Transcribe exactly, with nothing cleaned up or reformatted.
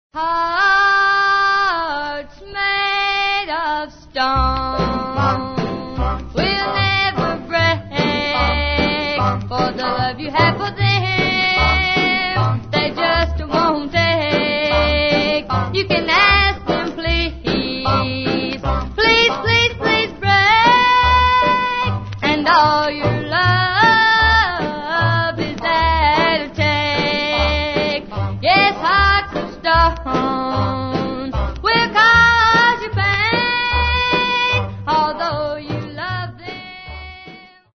Hearts made of stone will never break, for the love you have for them